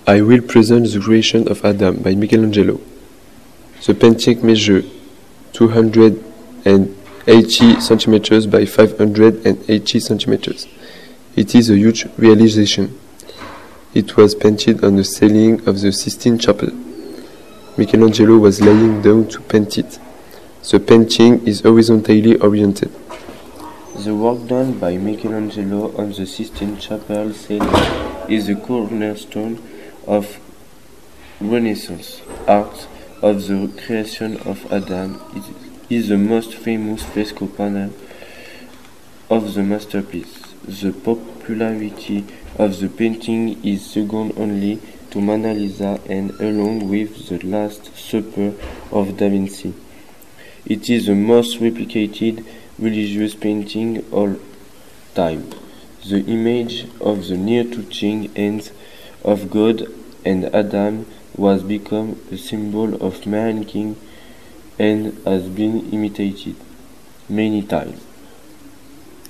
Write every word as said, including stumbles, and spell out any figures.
I will present the creation of Adam by Michelangelo. The painting measures two hundred eighty centimeters by five hundred eighty centimeters. It is a huge realization. It was painted on the ceiling of the Sistine Chapel. Michelangelo was lying down to paint it. The painting is horizontally oriented. The work done by Michelangelo on the Sistine Chapel ceiling is the cornerstone of Renaissance art of the creation of Adam. It is the most famous fresco panel of the masterpiece. The popularity of the painting is second only to Mona Lisa and along with the Last Supper of Da Vinci. It is the most replicated religious painting of all time. The image of the near-touching hands of God and Adam was become a symbol of mankind and has been imitated many times.